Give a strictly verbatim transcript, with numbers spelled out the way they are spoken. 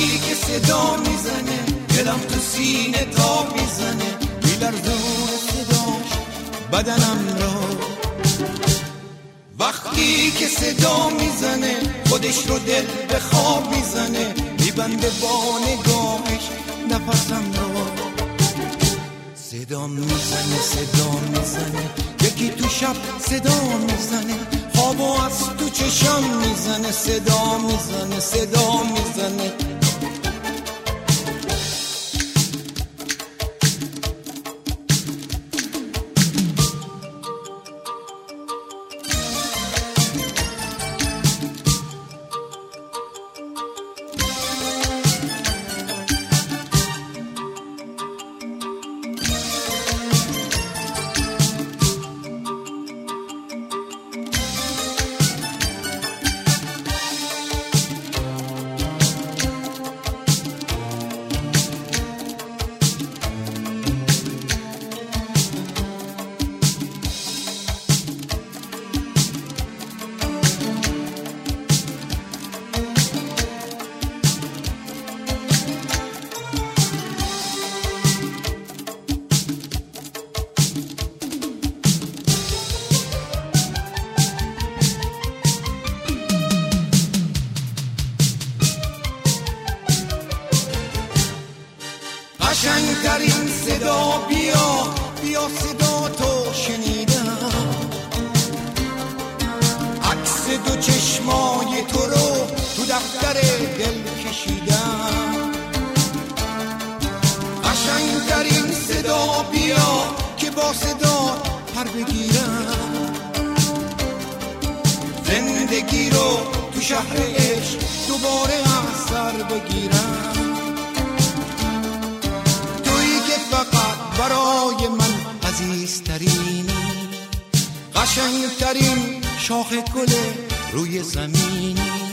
وقتی که صدا میزنه دلم تو سینه تا میزنه، میلرزونه صداش بدنم رو. وقتی که صدا میزنه خودش رو دل به خواب میزنه، میبنده با نگاهش نفسم رو. صدا میزنه صدا میزنه یکی تو شب صدا میزنه، خوابو از تو چشم میزنه، صدا میزنه صدا میزنه. قشنگترین صدا بیا بیا صدا تو شنیدم، عکس دو چشمای تو رو تو دفتر دل کشیدم. قشنگترین صدا بیا که با صدا پر بگیرم، زندگی رو تو شهر عشق دوباره از سر بگیرم. فقط برای من عزیزترینی، قشنگترین شاخ گل روی زمینی.